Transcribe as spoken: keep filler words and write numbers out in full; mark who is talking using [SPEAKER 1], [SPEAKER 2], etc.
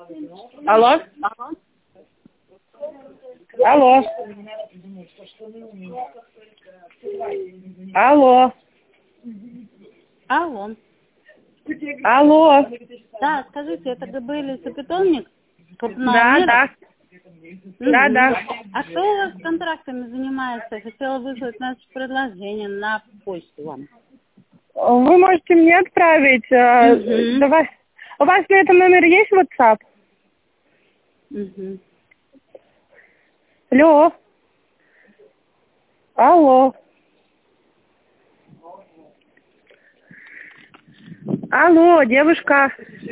[SPEAKER 1] Алло? Алло? Алло?
[SPEAKER 2] Алло.
[SPEAKER 1] Алло?
[SPEAKER 2] Да, скажите, это ГБЛ питомник?
[SPEAKER 1] Да, да. Да, да.
[SPEAKER 2] А кто у вас контрактами занимается? Хотела выслать наше предложение на почту вам.
[SPEAKER 1] Вы можете мне отправить. э,
[SPEAKER 2] Мгм.
[SPEAKER 1] Давай. У вас на этом номере есть WhatsApp?
[SPEAKER 2] Угу.
[SPEAKER 1] Алло? Алло? Алло, девушка.